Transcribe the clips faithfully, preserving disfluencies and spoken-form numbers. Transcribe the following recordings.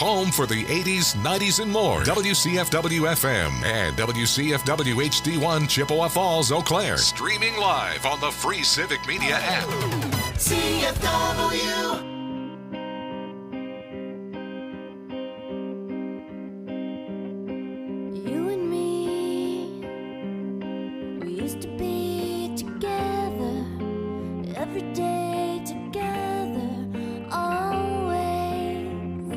home for the eighties, nineties, and more. W C F W F M and W C F W H D one Chippewa Falls, Eau Claire. Streaming live on the free Civic Media app. C F W. You and me, we used to be together every day, together always.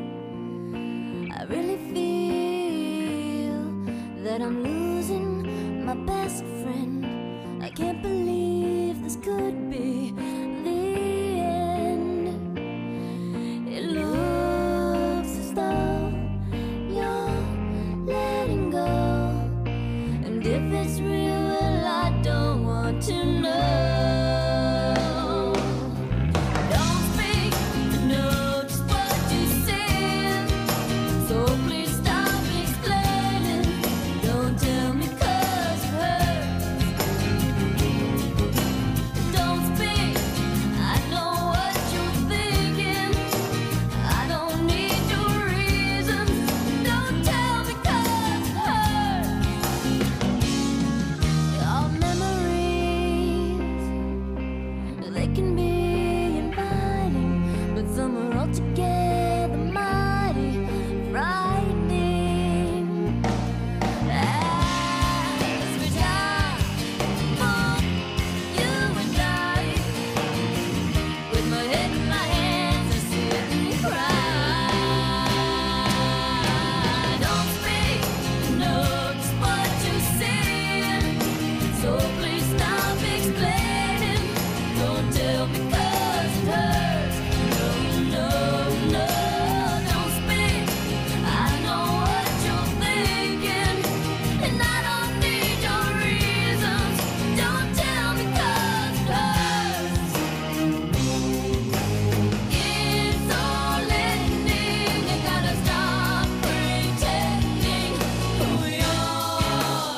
I really feel that I'm losing my best friend. I can't believe this could be the end. It looks as though you're letting go, and if it's real, well, I don't want to know. Don't speak, I know just what you said, so please stop explaining. Don't tell me 'cause it hurts. Don't speak, I know what you're thinking. I don't need your reasons. Don't tell me 'cause it hurts. Our memories, they can be inviting, but some are altogether mighty frightening. As we die, both you and I, with my head in my hands, I sit and cry. Don't speak, know just what you said, so please stop explaining. Don't tell me 'cause it hurts. No, no, no, don't speak. I know what you're thinking, and I don't need your reasons. Don't tell me 'cause it hurts. It's all ending. You gotta stop pretending who you are.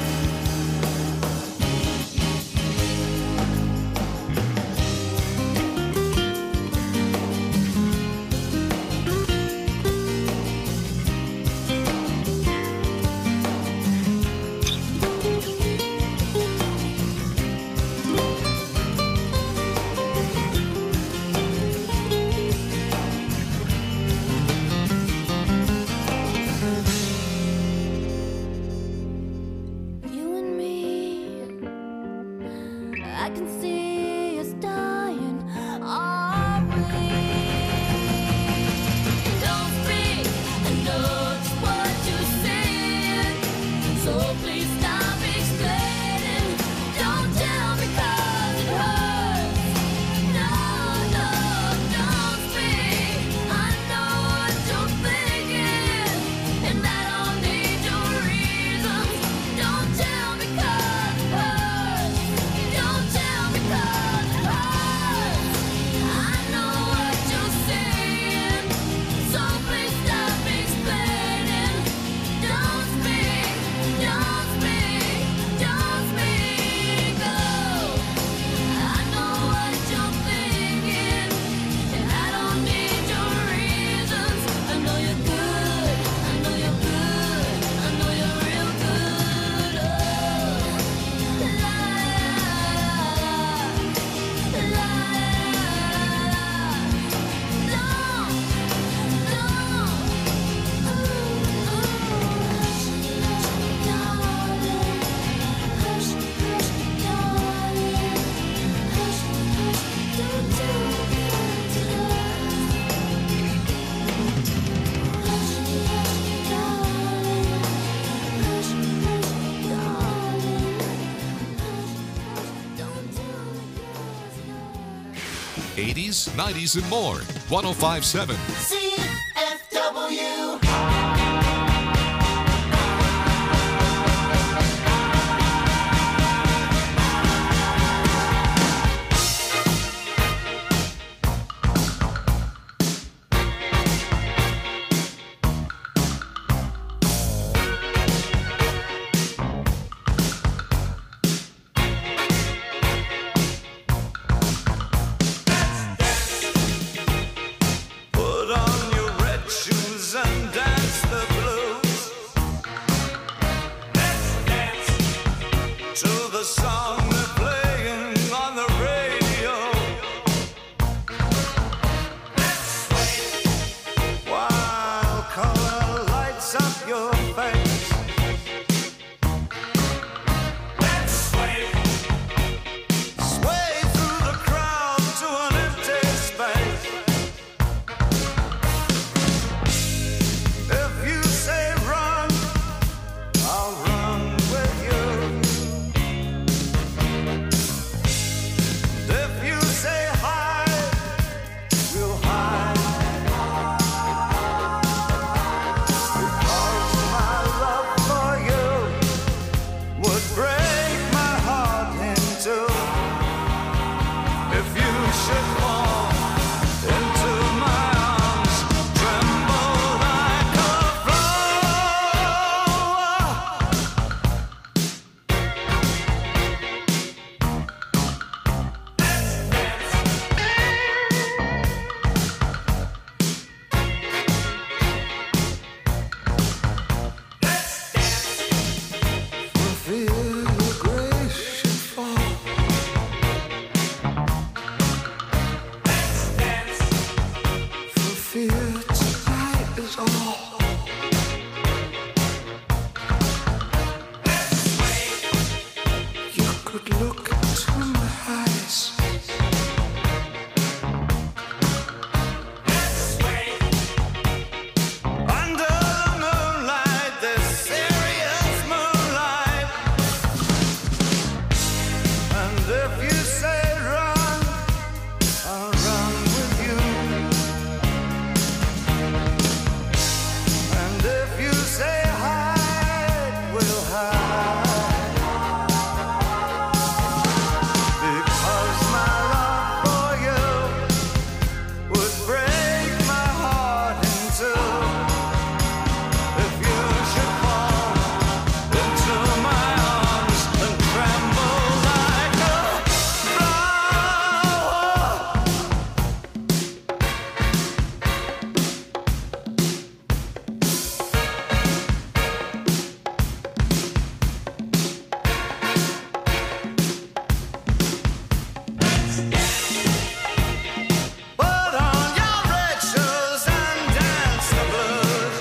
You and me, I can see us dying, are we? Don't speak, I know just what you said, so please stop explaining. Don't tell me 'cause it hurts. No, no, don't speak. I know what you're thinking, and I don't need your reasons. Don't tell me 'cause it hurts. Don't tell me 'cause it hurts. I know what you're saying, so please stop explaining. Don't speak, don't speak, don't speak. Oh, I know what you're thinking, and I don't need your reasons. I know you're good, I know you're good, I know you're real good. Oh, la la la la. Don't, don't. Ooh, ooh. Hush, hush, darling. Hush, hush, darling. Hush, hush, don't tell me 'cause it hurts. Hush, hush, darling. Hush, hush, darling. Hush, hush, don't tell me 'cause it hurts. eighties, nineties, and more. one oh five point seven. C F W. Put on of your face. Let's sway, sway through the crowd to an empty space. If you say run, I'll run with you. If you say hide, we'll hide. Because my love for you would break my heart in two. If you should fall into my arms, tremble like a flower. For fear your grace should fall. For fear tonight is all. You could look into my eyes. Under the moonlight, this serious moonlight. And if you say run, I'll run with you. And if you say hide, we'll hide. Because my love for you would break my heart in two. If you should fall into my arms and tremble like a flower. Put on your red shoes and dance the blues.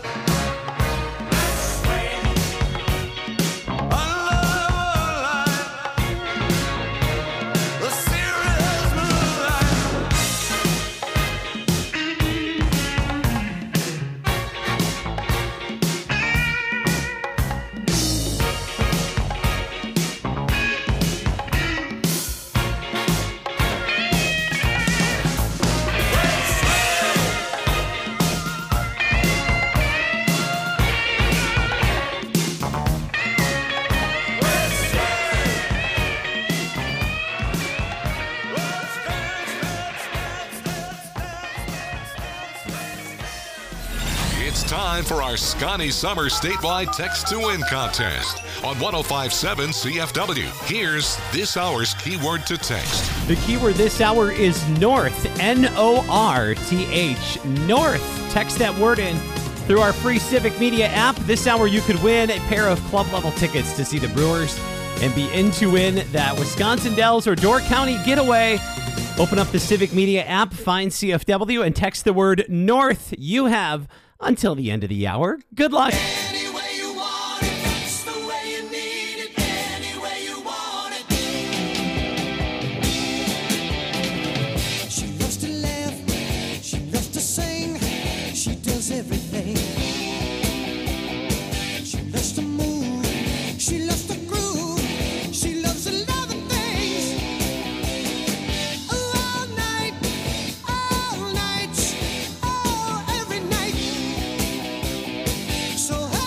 Under the moonlight, the serious moonlight. It's time for our Scotty Summer statewide text to win contest on one oh five point seven C F W. Here's this hour's keyword to text. The keyword this hour is North, N O R T H, North. Text that word in through our free Civic Media app. This hour you could win a pair of club-level tickets to see the Brewers and be in to win that Wisconsin Dells or Door County getaway. Open up the Civic Media app, find C F W, and text the word North. You have until the end of the hour. Good luck. Any way you want it, that's the way you need it. Any way you want it. She loves to laugh, she loves to sing, she does everything. She loves to move, she loves to groove, she loves a lot of things. All night, all night, oh, every night. So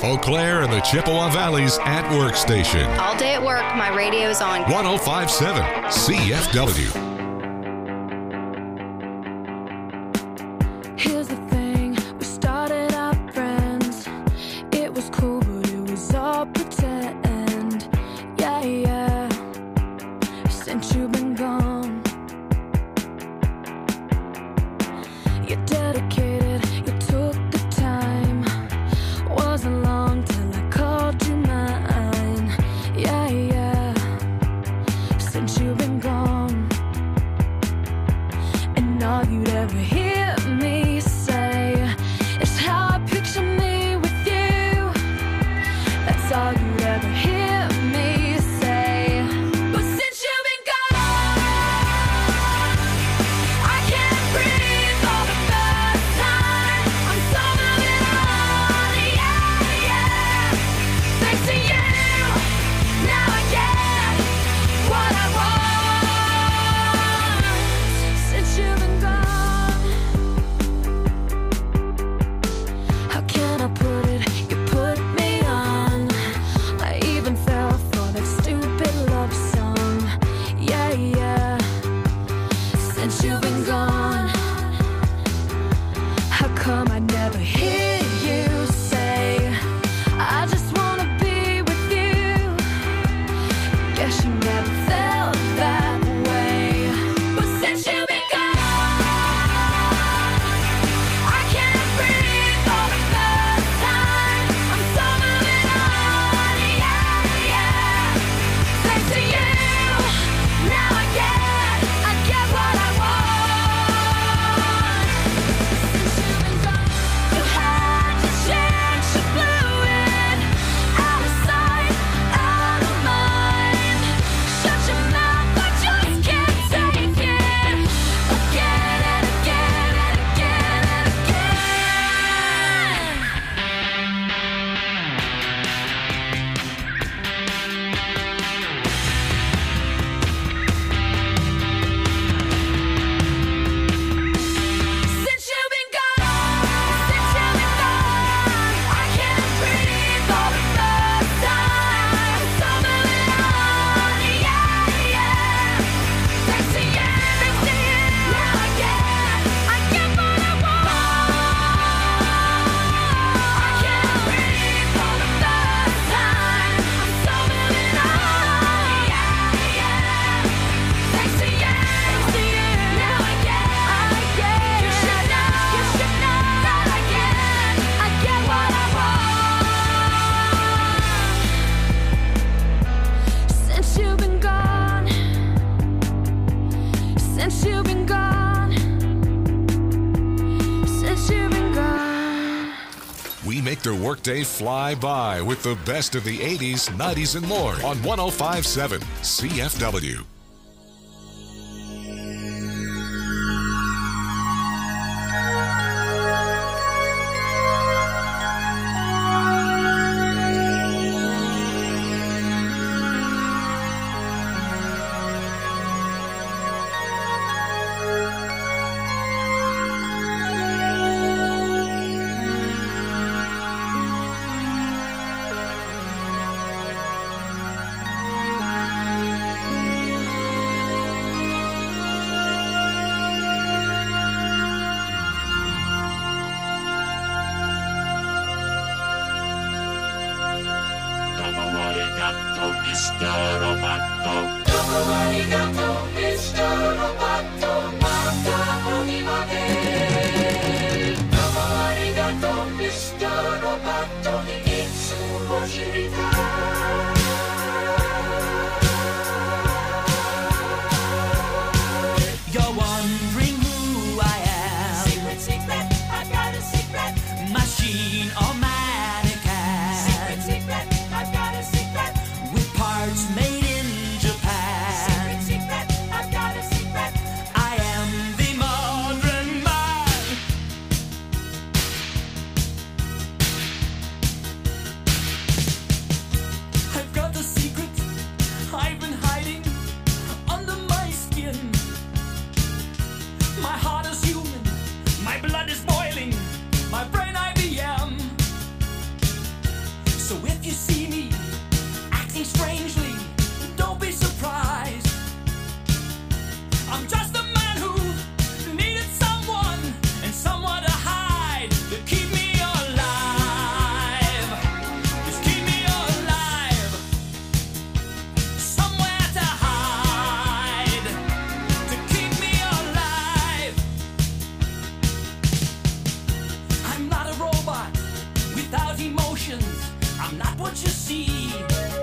Eau Claire and the Chippewa Valley's at work station. All day at work, my radio's on. one oh five point seven C F W. Here's the thing, we started out friends. It was cool, but it was all pretend. Yeah, yeah. Since you've been gone, you're dedicated, you took the time. Wasn't long till I called you mine. Yeah, yeah. Since you've been gone, and all you'd ever hear me say is how I picture me with you. That's all you'd ever hear me say. But since you've been gone, I can't breathe for the first time. I'm so moving on, yeah, yeah. Thanks to you, now I get what I want. Since you've been gone, how can I put it? You put me on. I even fell for that stupid love song. Yeah, yeah. Since you've been gone, how come I never hear you say, I just wanna be with you? Guess you never felt that way. But since you've been gone, I can't breathe for the first time. I'm so moving on, yeah, yeah. Thanks to you, now I get, I get what I want. Since you've been gone, you had your chance, you blew it. Out of sight, out of mind. Shut your mouth, I just can't take it. Again and again and again and again. Since you've been gone, since you've been gone, I can't breathe for the first time. I'm so moving on, yeah, yeah. Thanks to you, thanks to you, now I get, I get what I want. I can't breathe for the first time. I'm so moving on, yeah, yeah. Thanks to you, thanks to you, now I get, I get. You should know, you should know that I get, I get what I want. Since you've been gone, since you've been gone, since you've been gone. We make their workday fly by with the best of the eighties, nineties, and more on one oh five point seven C F W. You're wondering who I am. Secret, secret, I've got a secret. Machine or mannequin. Secret, secret, I've got a secret. With parts made in Japan. Secret, secret, I've got a secret. I am the modern man. emotions, I'm not what you see.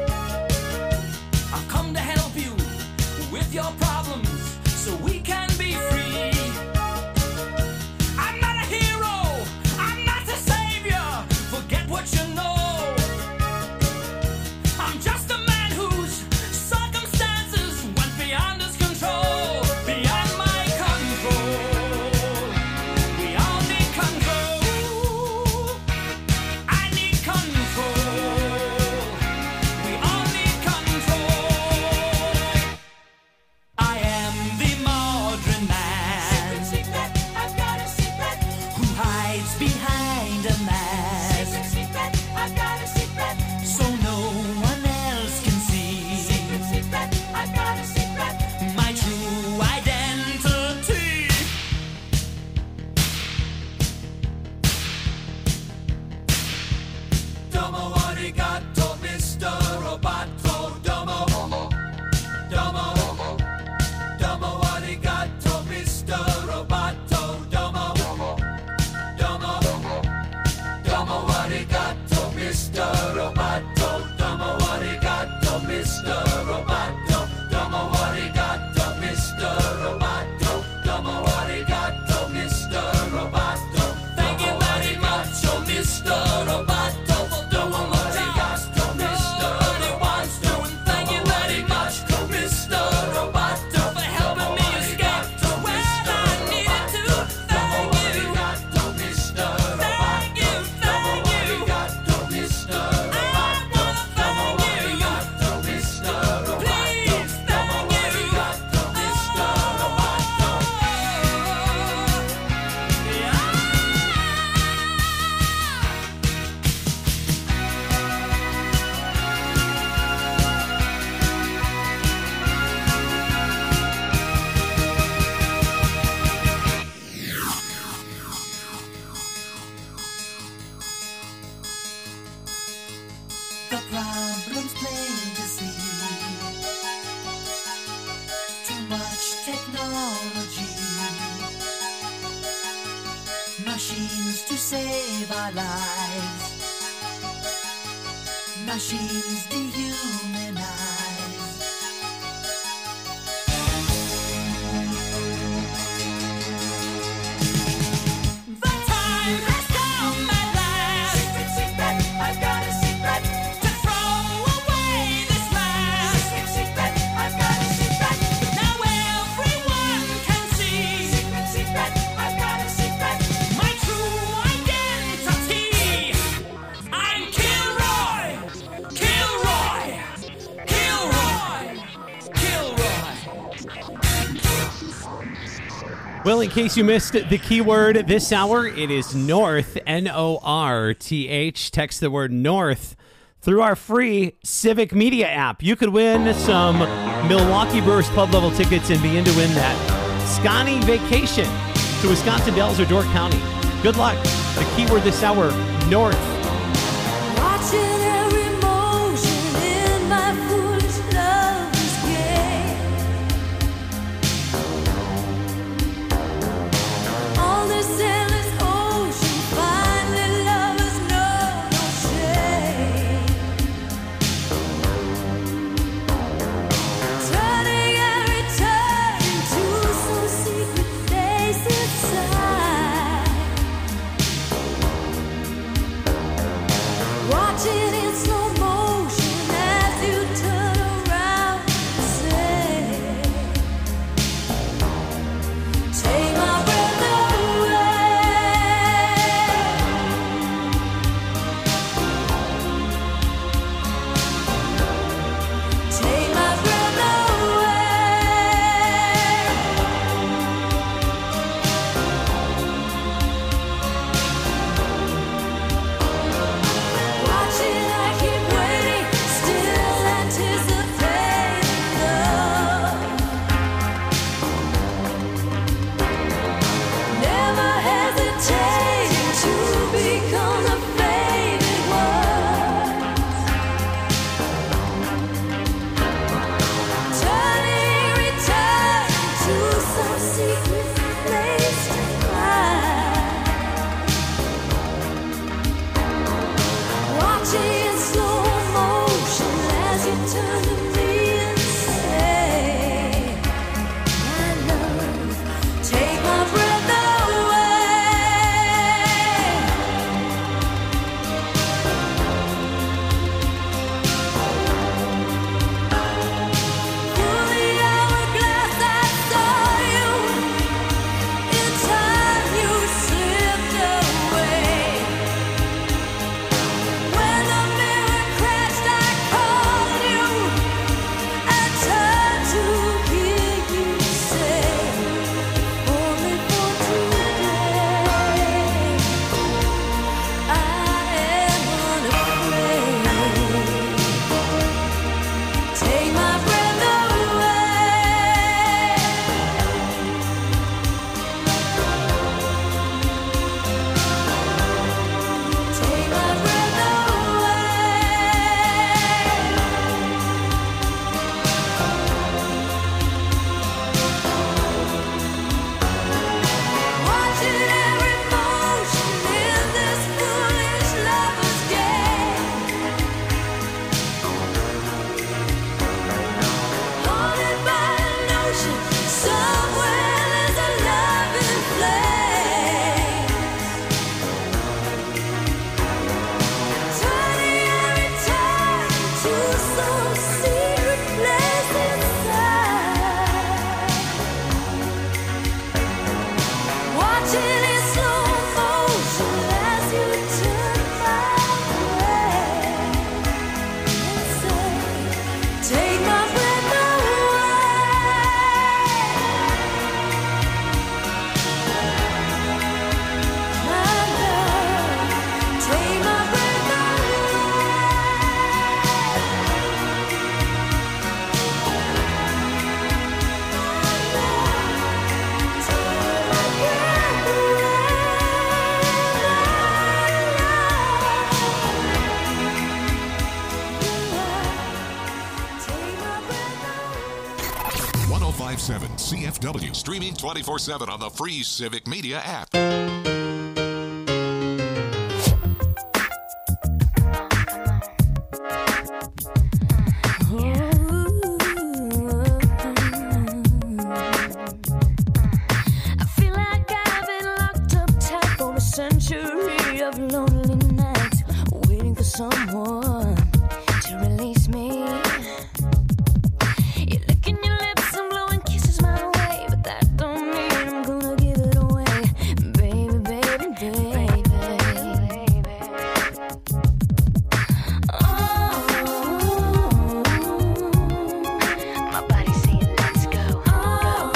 I've come to help you with your problems so we can be free. I'm not a hero, I'm not a savior, forget what you know. I'm just a man whose circumstances went beyond his control, beyond my control. We all need control. I need control. We all need control. I am the modern man. Secret, secret, I've got a secret. Who hides behind a mask. Secret, secret, I've got a secret. So no one else can see. Secret, secret, I've got a secret. My true identity. Domo arigato, Mister Roboto. Domo. Domo. Domo arigato, Mister Roboto. Domo. Domo. Domo arigato, Mister Roboto. Domo arigato, Mister Roboto. Domo arigato, Mister Roboto. Domo arigato, Mister Roboto. Thank you very much, oh Mister Roboto. Domo arigato, Mister Roboto. Thank you very much, Mister Roboto, for helping me escape to where I needed to. Thank you. Thank you, thank you. I wanna thank you. Please, thank you. The problem's plain to see. Too much technology. Machines to save our lives. Machines dehumanize. The time has come at last. Secret, secret, I've got a secret. To throw away this mask. Secret, secret, I've got a secret. Now everyone can see. Secret, secret, I've got a secret. My true identity. I'm Kilroy. Kilroy. Kilroy. Kilroy. Well, in case you missed the keyword this hour, it is North, N O R T H. Text the word North through our free Civic Media app. You could win some Milwaukee Brewers Club level tickets and begin to win that Scotty vacation to Wisconsin Dells or Door County. Good luck. The keyword this hour, North. Watching every motion in my foolish lover's game. All this endless ocean, finally lovers know no shame. Turning every turn into some secret place inside. Watching five seven C F W. Streaming twenty-four seven on the free Civic Media app. I feel like I've been locked up tight for a century of lonely nights, waiting for someone to release me. You're licking your lips and blowing kisses my way, but that don't mean I'm gonna give it away, baby, baby, baby. Oh, my body's saying let's go, go.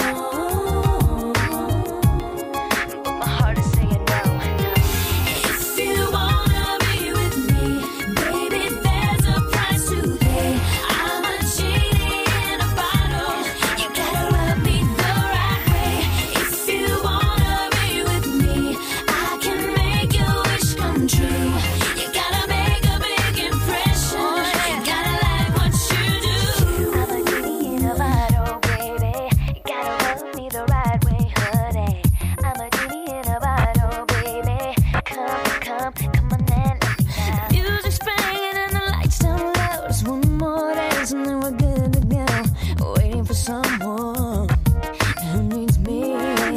But my heart is saying no, no. If you wanna be with me, baby, there's a price to pay. I'm a genie in a bottle. You gotta rub me the right way. If you wanna be with me, I can make your wish come true. You gotta make a big impression. Gotta like what you do. I'm a genie in a bottle, baby. You gotta rub me the right way, honey. I'm a genie in a bottle, baby. Come, come, come on and let me out. The music's banging and the lights down low. Just one more dance and then we're good to go. Waiting for someone who needs me.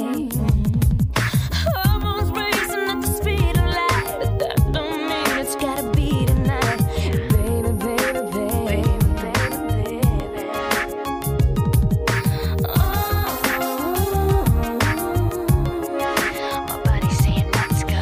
Hormones racing at the speed of light, but that don't mean it's gotta be tonight. Baby, baby, baby, baby, baby. Oh, my body's saying let's go.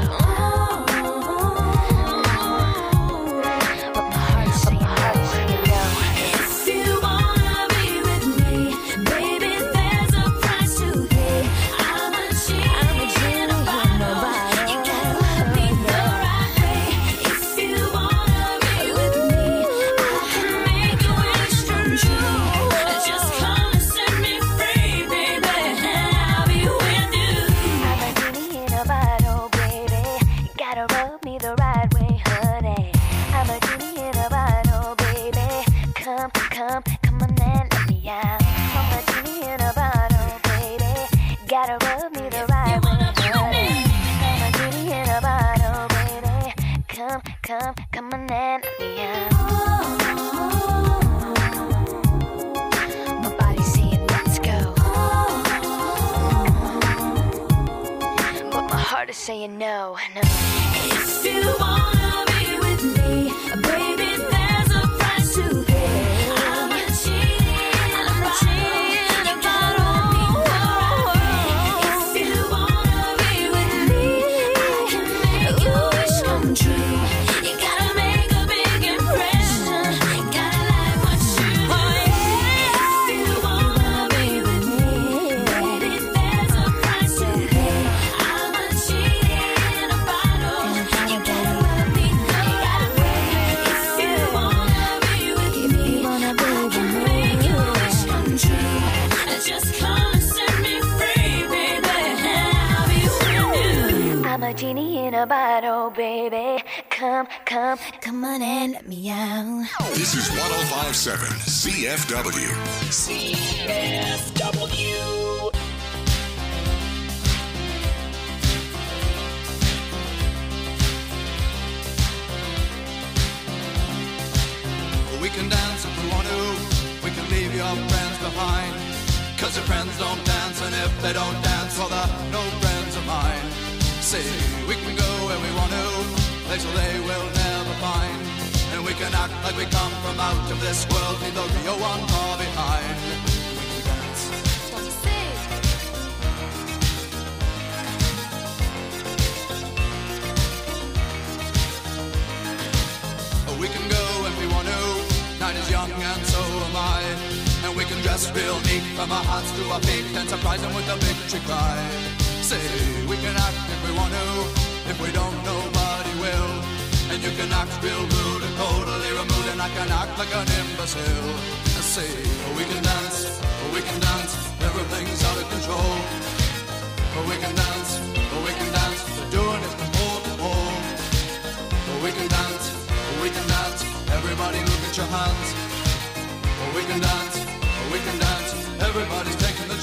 But my heart's saying no. If you wanna be with me, baby, there's a price to pay. I'm a genie in a bottle. You gotta rub me the right way. If you wanna be with me, I can make your wish come true. Just come and set me free, baby, and I'll be with you. I'm a genie in a bottle, baby. You gotta rub me the right way, honey. I'm a genie in a bottle, baby. Come, come, come on and let me out. I'm a genie in a bottle, baby. Gotta rub me the right way, honey. I'm a genie in a bottle, baby. Come, come, come on and let me out. My body's saying let's go, but my heart is saying no, no. If you wanna be with me, baby, there's a price to pay. I'm a genie, I'm a genie in a bottle. If you wanna be with me, I can make your wish come true. You gotta make a big impression. Gotta like what you do. If you wanna be with me, baby, there's a price to pay. I'm a genie in a bottle. You gotta rub me the right way. If you wanna be with me, I can make your wish come true. Just come and set me free, baby, and I'll be with you. I'm a genie in a bottle, baby. Come, come, come on and let me out. This is one oh five point seven C F W. C F W. We can dance if we want to. We can leave your friends behind. Cause your friends don't dance, and if they don't dance, well, they're no friends of mine. See, we can go where we want to, places they will never find. And we can act like we come from out of this world, leave the real one far behind. We can dance. We can go if we want to. Night is young and so am I. And we can dress real neat from our hearts to our feet and surprise them with a victory cry. Say, we can act if we want to. If we don't, nobody will. And you can act real rude and totally removed, and I can act like an imbecile. And say, we can dance, we can dance, everything's out of control. We can dance, we can dance, we're doing it from pole to pole. We can dance, we can dance, everybody look at your hands. We can dance, we can dance, everybody's taking the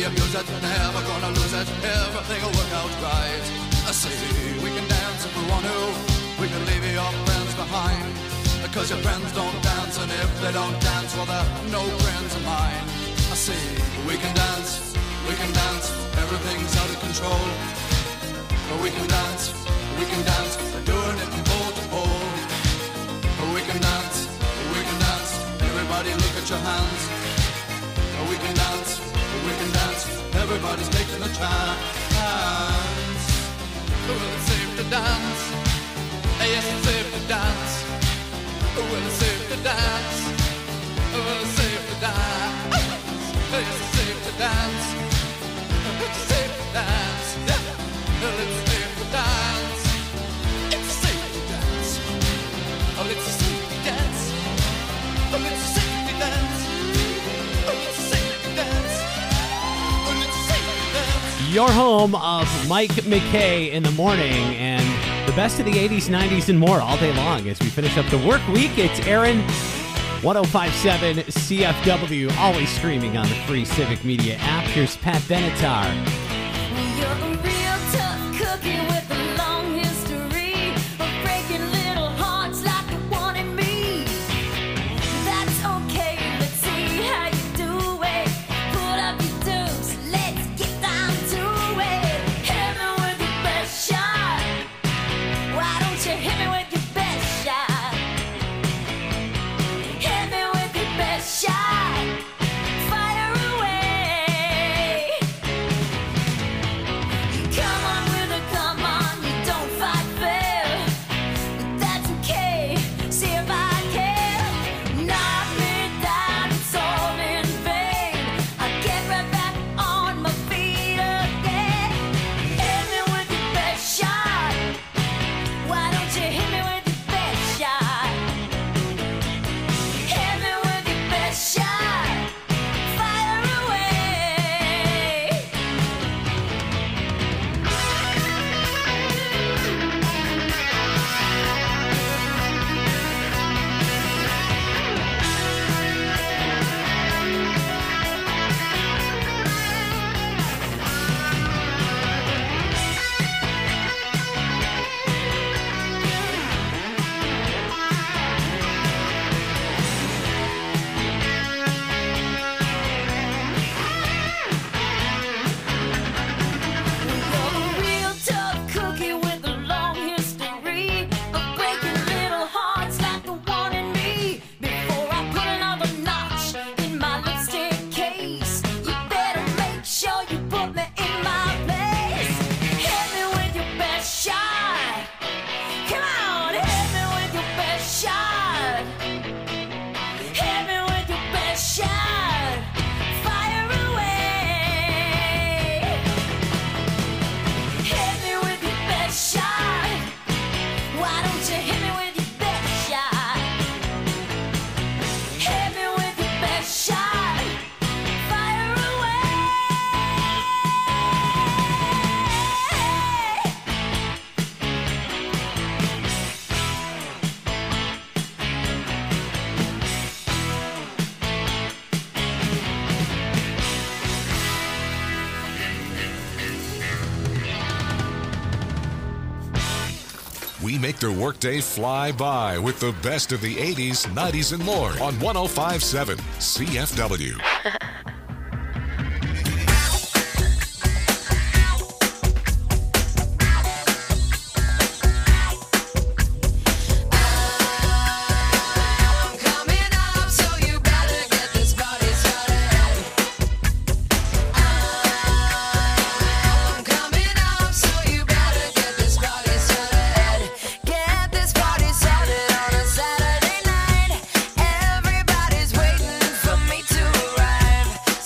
abuse it, never gonna lose it. Everything will work out right. I say we can dance if we want to. We can leave your friends behind. Because your friends don't dance, and if they don't dance, well, they're no friends of mine. I say we can dance, we can dance. Everything's out of control. But we can dance, we can dance. We're doing it from pole to pole. But we can dance, we can dance. Everybody look at your hands. But we can dance, we can dance. Everybody's taking a chance. Well, it's safe to dance. Yes, it's safe to dance. Well, it's safe to dance. Well, it's safe to dance. Yes, it's safe to dance. It's safe to dance. Well, it's safe to dance. It's safe to dance. Oh, it's safe to dance. Oh, it's safe to dance. Oh, it's safe to dance. Oh, it's safe to dance. Your home of Mike McKay in the morning and the best of the eighties, nineties, and more all day long as we finish up the work week. It's Aaron, ten fifty-seven C F W, always streaming on the free Civic Media app. Here's Pat Benatar. You're a real tough cookie with a long history of breaking little hearts like the one in me. That's okay, let's see how you do it. Put up your dukes, let's get down to it. Hit me with your best shot. Why don't you hit me with your best shot? Hit me with your best shot. Fire away. Come on with a come on, you don't fight fair. But that's okay, see if I can. Knock me down, it's all in vain. I get right back on my feet again. Hit me with your best shot. Why don't you hit me with your best shot? Hit me with your best shot. Fire away. You're a real tough cookie with a long history of breaking little hearts like the one in me. Before I put another notch in my lipstick case, you better make sure you put me in my place. Hit me with your best shot. Come on, hit me with your best shot. Hit me with your best shot. Fire away. Hit me with your best shot. Why don't you hit me with your best shot? Hit me with your best shot. Fire away. We make their workday fly by with the best of the eighties, nineties, and more on ten fifty-seven C F W. Coming up, so you better get this party started. I'm coming up, so you better get this party started. Get this party started on a Saturday night. Everybody's waiting for me to arrive.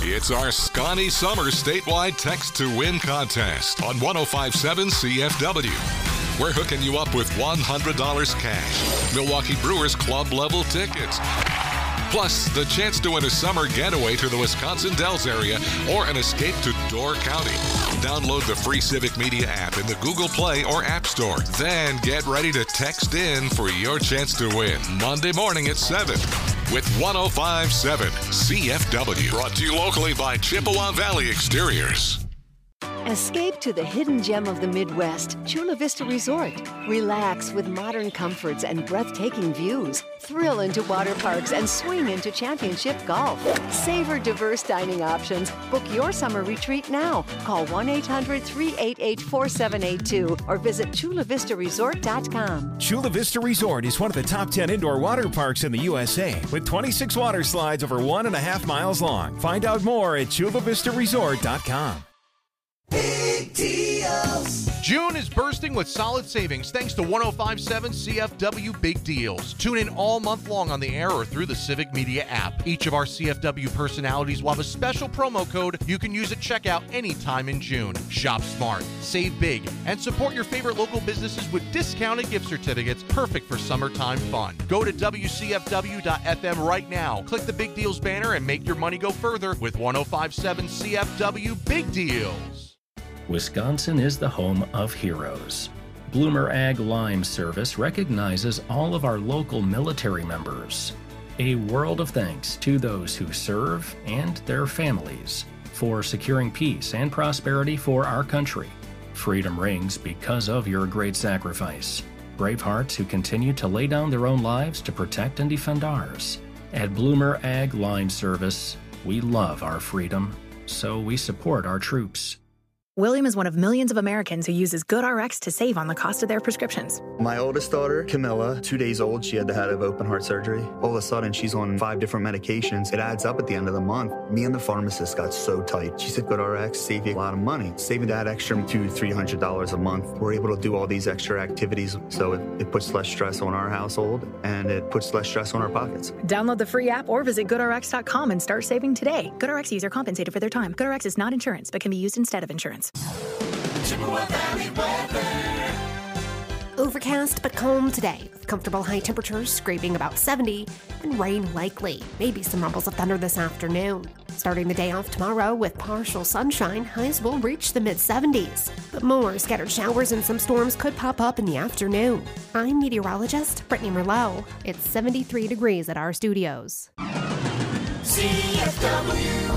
It's our Scotty Summer statewide text to win contest on one oh five point seven C F W. We're hooking you up with one hundred dollars cash, Milwaukee Brewers club level tickets, plus the chance to win a summer getaway to the Wisconsin Dells area or an escape to Door County. Download the free Civic Media app in the Google Play or App Store. Then get ready to text in for your chance to win Monday morning at seven with one oh five point seven C F W. Brought to you locally by Chippewa Valley Exteriors. Escape to the hidden gem of the Midwest, Chula Vista Resort. Relax with modern comforts and breathtaking views. Thrill into water parks and swing into championship golf. Savor diverse dining options. Book your summer retreat now. Call one eight hundred, three eight eight, four seven eight two or visit chula vista resort dot com. Chula Vista Resort is one of the top ten indoor water parks in the U S A with twenty-six water slides over one and a half miles long. Find out more at chula vista resort dot com. Big deals. June is bursting with solid savings thanks to one oh five point seven C F W Big Deals. Tune in all month long on the air or through the Civic Media app. Each of our C F W personalities will have a special promo code you can use at checkout anytime in June. Shop smart, save big, and support your favorite local businesses with discounted gift certificates perfect for summertime fun. Go to W C F W dot F M right now. Click the Big Deals banner and make your money go further with one oh five point seven C F W Big Deals. Wisconsin is the home of heroes. Bloomer Ag Lime Service recognizes all of our local military members. A world of thanks to those who serve and their families for securing peace and prosperity for our country. Freedom rings because of your great sacrifice. Brave hearts who continue to lay down their own lives to protect and defend ours. At Bloomer Ag Lime Service, we love our freedom, so we support our troops. William is one of millions of Americans who uses GoodRx to save on the cost of their prescriptions. My oldest daughter, Camilla, two days old, she had to have open heart surgery. All of a sudden, she's on five different medications. It adds up at the end of the month. Me and the pharmacist got so tight. She said, GoodRx save you a lot of money. Saving that extra two, three hundred dollars a month. We're able to do all these extra activities, so it, it puts less stress on our household and it puts less stress on our pockets. Download the free app or visit good R X dot com and start saving today. GoodRx user compensated for their time. GoodRx is not insurance, but can be used instead of insurance. Chippewa Valley weather. Overcast but calm today, with comfortable high temperatures scraping about seventy, and rain likely. Maybe some rumbles of thunder this afternoon. Starting the day off tomorrow with partial sunshine, highs will reach the mid seventies. But more scattered showers and some storms could pop up in the afternoon. I'm meteorologist Brittany Merlot. It's seventy-three degrees at our studios. C F W.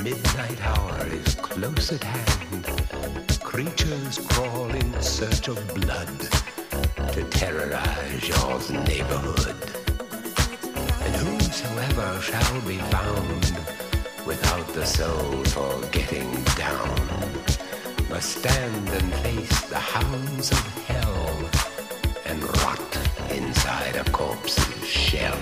midnight hour is close at hand. Creatures crawl in search of blood to terrorize your neighborhood. And whosoever shall be found without the soul for getting down must stand and face the hounds of hell and rot inside a corpse's shell.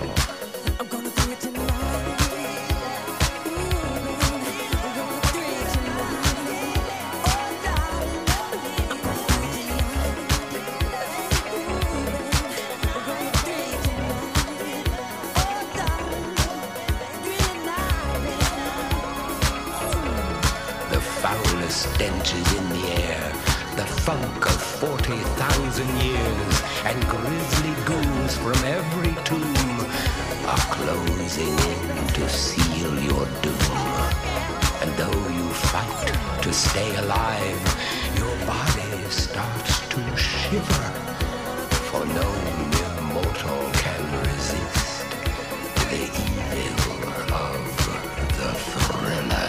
Stench is in the air, the funk of forty thousand years, and grisly ghouls from every tomb are closing in to seal your doom. And though you fight to stay alive, your body starts to shiver, for no mere mortal can resist the evil of the thriller.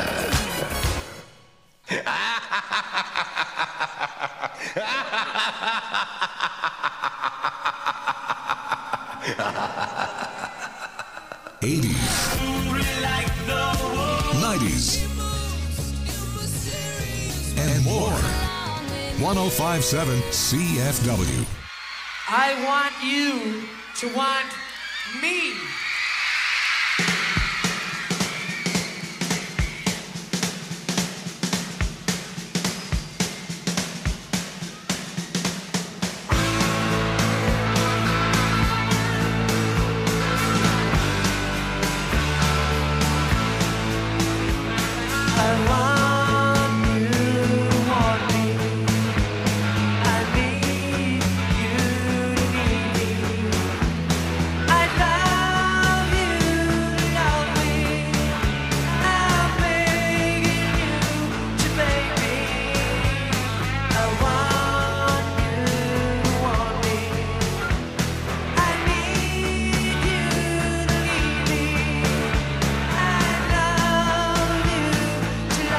eighties, nineties, and more. one oh five point seven C F W. I want you to want me. To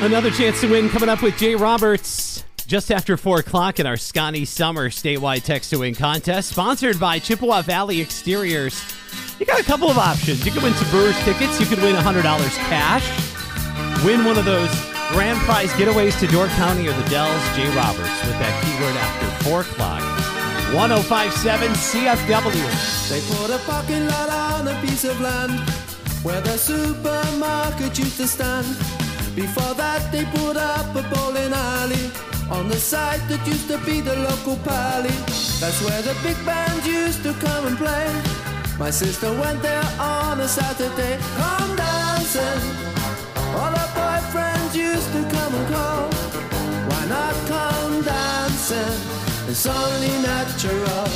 Another chance to win coming up with Jay Roberts just after four o'clock in our Scotty Summer statewide text to win contest, sponsored by Chippewa Valley Exteriors. You got a couple of options. You can win some Brewers tickets. You can win one hundred dollars cash. Win one of those grand prize getaways to Door County or the Dells. Jay Roberts with that keyword after four o'clock. ten fifty-seven C F W. They put a parking lot on a piece of land where the supermarket used to stand. Before that they put up a bowling alley on the site that used to be the local pally. That's where the big band used to come and play. My sister went there on a Saturday. Come dancing. All her boyfriends used to come and call. Why not come dancing? It's only natural.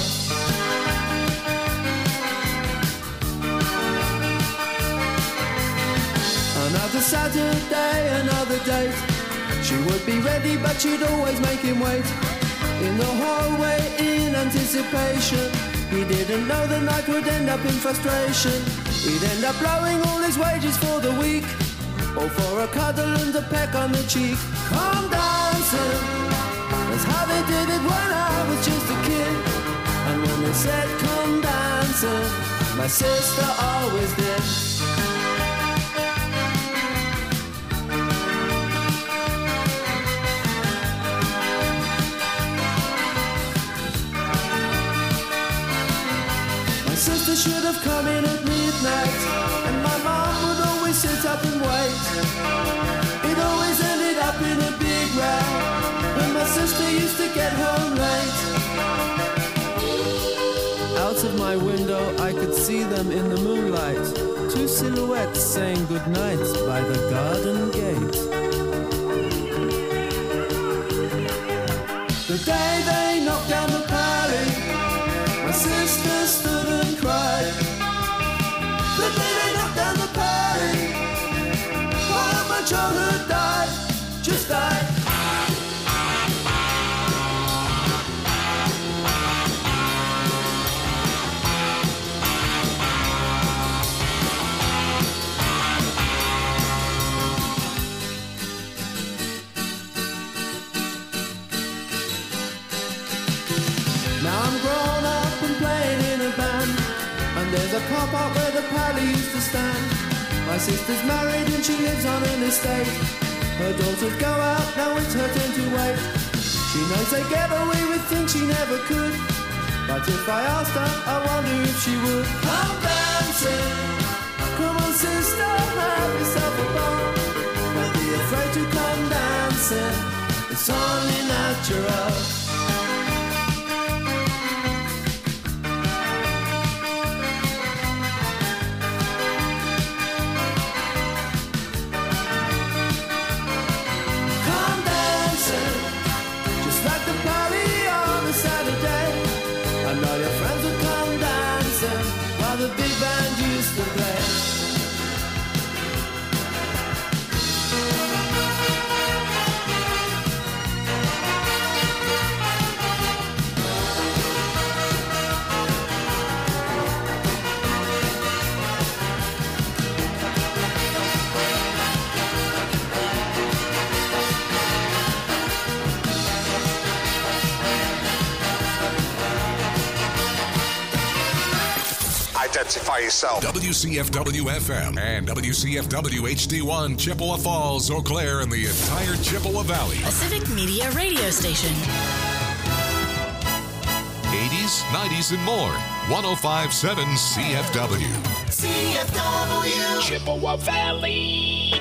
Another Saturday, another date. She would be ready, but she'd always make him wait. In the hallway, in anticipation. He didn't know the night would end up in frustration. He'd end up blowing all his wages for the week, or for a cuddle and a peck on the cheek. Come dancing. That's how they did it when I was just a kid. And when they said come dancing, my sister always did. Sister should have come in at midnight, and my mom would always sit up and wait. It always ended up in a big row when my sister used to get home late. Out of my window I could see them in the moonlight, two silhouettes saying goodnight by the garden gate. The day they knocked down the pally, my sister stood and cried. The day they knocked down the party, part of my childhood died, just died. Now I'm grown up and playing in a band, and there's a car park where the pally used to stand. My sister's married and she lives on an estate. Her daughters go out, now it's her turn to wait. She knows they get away with things she never could, but if I asked her, I wonder if she would. Come dancing, come on sister, have yourself a ball. Don't be afraid to come dancing, it's only natural. The big band used to play. Identify yourself. W C F W F M and W C F W H D one, Chippewa Falls, Eau Claire, and the entire Chippewa Valley. A Civic Media radio station. eighties, nineties, and more. ten fifty-seven C F W. C F W. Chippewa Valley.